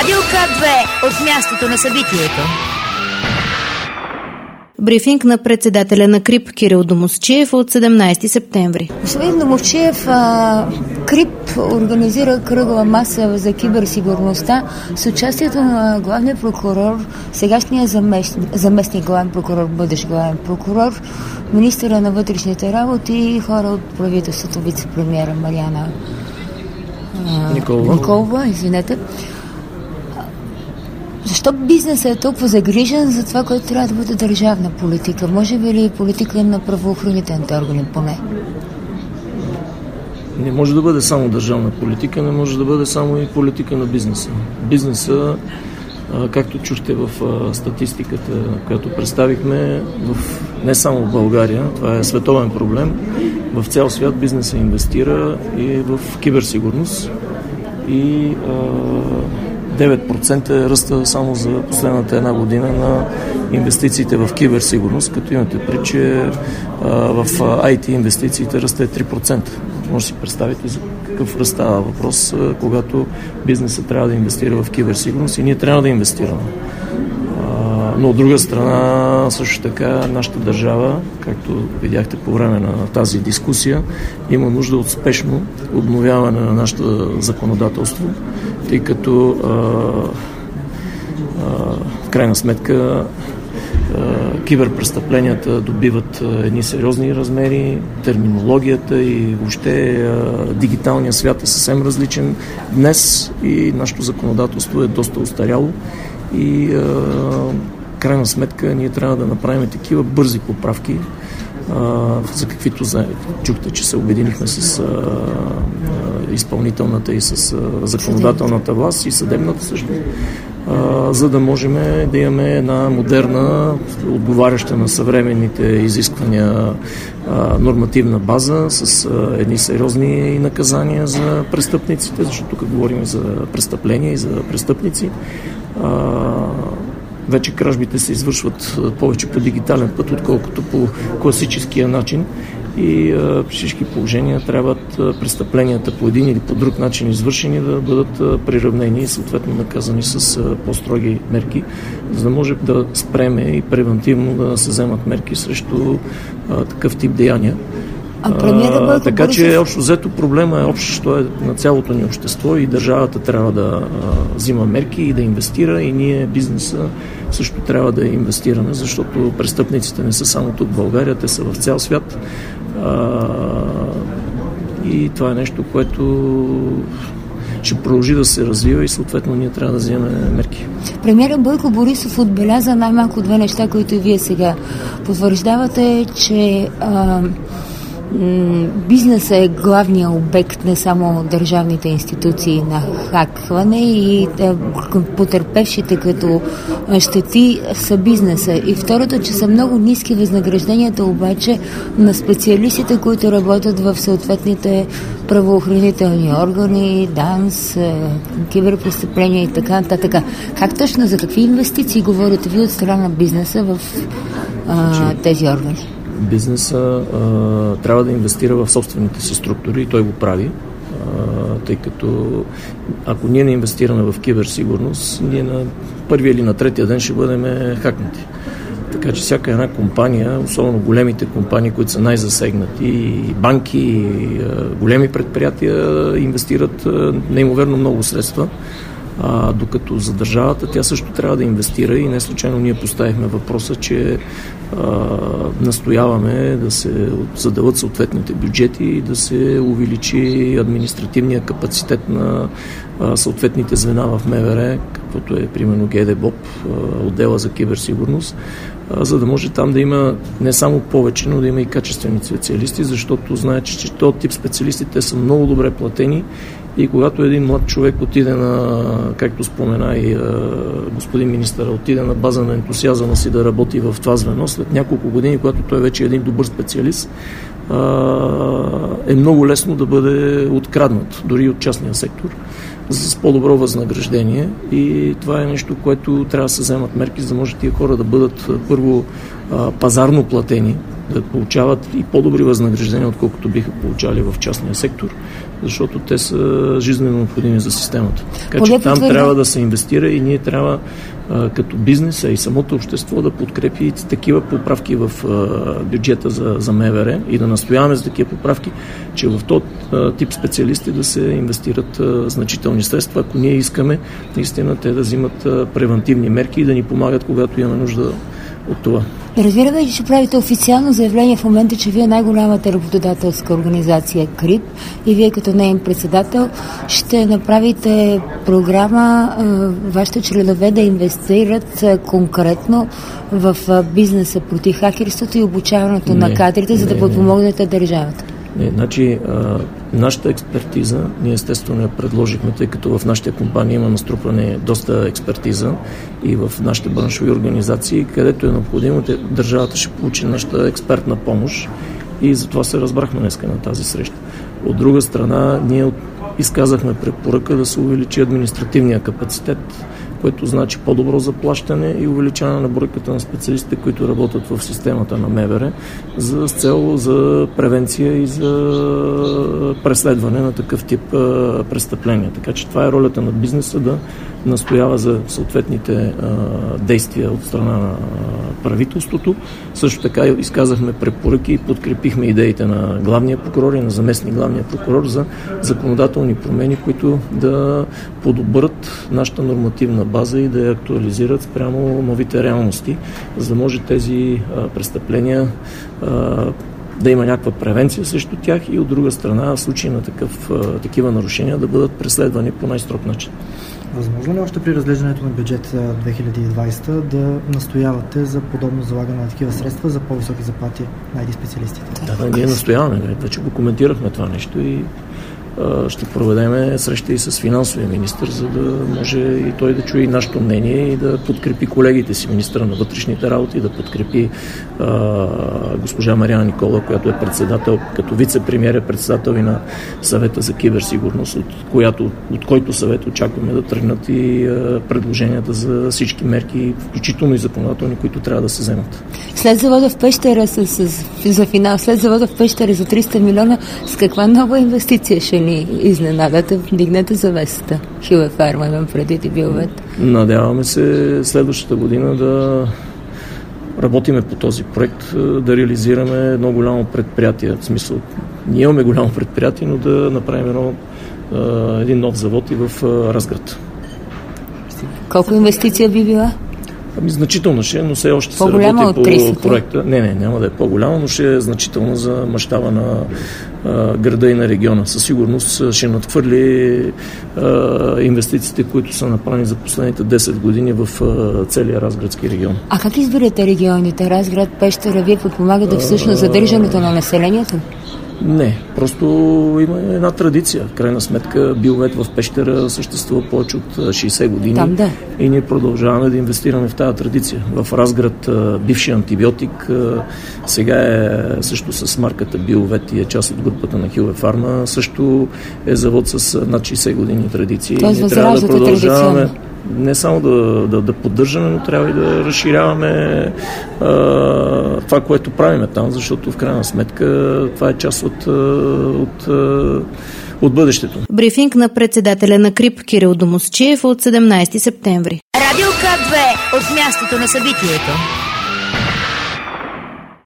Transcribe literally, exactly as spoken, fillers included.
Радио две от мястото на събитието. Брифинг на председателя на КРИБ Кирил Домусчиев от седемнайсети септември. Господин Домусчиев, КРИБ организира кръгла маса за киберсигурността с участието на главния прокурор, сегашния заместник, заместник главен прокурор, бъдещ главен прокурор, министъра на вътрешните работи и хора от правителството, вице-премиера Мариана Николова. Николова, извинете. Защо бизнесът е толкова загрижен за това, което трябва да бъде държавна политика? Може би ли политика на правоохранителните органи поне? Не може да бъде само държавна политика, не може да бъде само и политика на бизнеса. Бизнеса, както чухте в статистиката, която представихме, в, не само в България, това е световен проблем, в цял свят бизнеса инвестира и в киберсигурност и девет процента е ръста само за последната една година на инвестициите в киберсигурност, като имате предвид, че в ай ти инвестициите ръста е три процента. Може да си представите за какъв ръст става въпрос, когато бизнесът трябва да инвестира в киберсигурност и ние трябва да инвестираме. Но от друга страна, също така, нашата държава, както видяхте по време на тази дискусия, има нужда от спешно обновяване на нашето законодателство, тъй като а, а, в крайна сметка а, киберпрестъпленията добиват а, едни сериозни размери, терминологията и въобще а, дигиталният свят е съвсем различен днес и нашето законодателство е доста устаряло и а, в крайна сметка ние трябва да направим такива бързи поправки, а, за каквито за... чухте, че се обединихме с а, а, изпълнителната и с а, законодателната власт и съдебната също, а, за да можем да имаме една модерна, отговаряща на съвременните изисквания а, нормативна база с а, едни сериозни наказания за престъпниците, защото тук говорим за престъпления и за престъпници. А, Вече кражбите се извършват повече по дигитален път, отколкото по класическия начин и а, при всички положения трябват а, престъпленията по един или по друг начин извършени да бъдат а, приравнени и съответно наказани с а, по-строги мерки, за да може да спреме и превентивно да се вземат мерки срещу а, такъв тип деяния. А, а, така че общо взето проблема е общо, що е на цялото ни общество и държавата трябва да а, взима мерки и да инвестира и ние, бизнеса, също трябва да инвестираме, защото престъпниците не са само тук в България, те са в цял свят а, и това е нещо, което ще продължи да се развива и съответно ние трябва да вземем мерки. Премиерът Бойко Борисов отбеляза най-малко две неща, които и вие сега потвърждавате, че а, бизнесът е главният обект, не само държавните институции на хакване и е, потерпевшите като щети са бизнеса. И второто, че са много ниски възнагражденията обаче на специалистите, които работят в съответните правоохранителни органи, ДАНС, киберпрестъпления и така нататък. Как точно, за какви инвестиции говорите ви от страна на бизнеса в а, тези органи? Бизнеса а, трябва да инвестира в собствените си структури и той го прави, а, тъй като ако ние не инвестираме в киберсигурност, ние на първия или на третия ден ще бъдем хакнати. Така че всяка една компания, особено големите компании, които са най-засегнати, и банки, и а, големи предприятия инвестират а, неимоверно много средства, а, докато за държавата тя също трябва да инвестира и не случайно ние поставихме въпроса, че а, настояваме да се заделят съответните бюджети и да се увеличи административния капацитет на а, съответните звена в МВР, каквото е примерно ГДБОП, а, отдела за киберсигурност, а, за да може там да има не само повече, но да има и качествени специалисти, защото знаете, че този тип специалисти те са много добре платени. И когато един млад човек отиде на, както спомена и а, господин министър, отиде на база на ентусиазма си да работи в това звено, след няколко години, когато той вече е един добър специалист, а, е много лесно да бъде откраднат, дори от частния сектор, с по-добро възнаграждение. И това е нещо, което трябва да се вземат мерки, за да може тия хора да бъдат първо а, пазарно платени, да получават и по-добри възнаграждения, отколкото биха получали в частния сектор, защото те са жизнено необходими за системата. Така че там трябва да се инвестира и ние трябва като бизнес, а и самото общество да подкрепи такива поправки в бюджета за, за МВР и да настояваме за такива поправки, че в този тип специалисти да се инвестират значителни средства, ако ние искаме наистина те да взимат превентивни мерки и да ни помагат, когато имаме нужда от това. Разбираме, че правите официално заявление в момента, че вие най-голямата работодателска организация КРИП и вие като неин председател ще направите програма вашите членове да инвестират конкретно в бизнеса против хакерството и обучаването не, на кадрите, за не, да подпомогнете държавата. Не, значи а, нашата експертиза, ние естествено я предложихме, тъй като в нашата компания има наструпване доста експертиза и в нашите браншови организации, където е необходимо, те, държавата ще получи нашата експертна помощ и затова се разбрахме днеска на тази среща. От друга страна, ние изказахме препоръка да се увеличи административния капацитет, което значи по-добро заплащане и увеличаване на бройката на специалистите, които работят в системата на МВР, за цел за превенция и за преследване на такъв тип престъпления. Така че това е ролята на бизнеса да настоява за съответните а, действия от страна на правителството. Също така изказахме препоръки и подкрепихме идеите на главния прокурор и на заместник главния прокурор за законодателни промени, които да подобрят нашата нормативна база и да я актуализират спрямо новите реалности, за да може тези а, престъпления а, да има някаква превенция срещу тях и от друга страна в случай на такъв, а, такива нарушения да бъдат преследвани по най-строг начин. Възможно ли още при разглеждането на бюджет две хиляди и двадесета да настоявате за подобно залагане на такива средства за по-високи заплати на ай ти специалистите? Да, да, ние настояваме. Вече го коментирахме това нещо и а, ще проведем среща и с финансовия министър, за да може и той да чуе и нашето мнение и да подкрепи колегите си, министъра на вътрешните работи, да подкрепи а, госпожа Марияна Никола, която е председател, като вице-премиер е председател и на съвета за киберсигурност, от, която, от който съвет очакваме да тръгнат и а, предложенията за всички мерки, включително и законодателни, които трябва да се вземат. След завода в Пещера с, с, за финал, след завода в Пещера за триста милиона, с каква нова инвестиция ще ни изненадате, вдигнете завесата? Хюе Фарма имам преди и Билвет. Надяваме се следващата година да работиме по този проект, да реализираме едно голямо предприятие. В смисъл, ние имаме голямо предприятие, но да направим едно, един нов завод и в Разград. Колко инвестиция би била? Ами значително ще, но все още се работи по проекта. Не, не, няма да е по-голямо, но ще е значително за мащаба на а, града и на региона. Със сигурност ще надхвърли а, инвестициите, които са направени за последните десет години в а, целия Разградски регион. А как избирате регионите? Разград, Пещера, вие подпомагате всъщност задържането на населението? Не, просто има една традиция. В крайна сметка Билвет в Пещера съществува повече от шейсет години. Там, да. И ние продължаваме да инвестираме в тази традиция. В Разград бивши антибиотик, сега е също с марката Билвет и е част от групата на Хюе Фарма, също е завод с над шейсет години традиции. Тоест, ние трябва да продължаваме не само да, да, да поддържаме, но трябва и да разширяваме а, това, което правиме там, защото в крайна сметка това е част от, от, от бъдещето. Брифинг на председателя на КРИП Кирил Домусчиев от седемнадесети септември. Радио К две от мястото на събитието.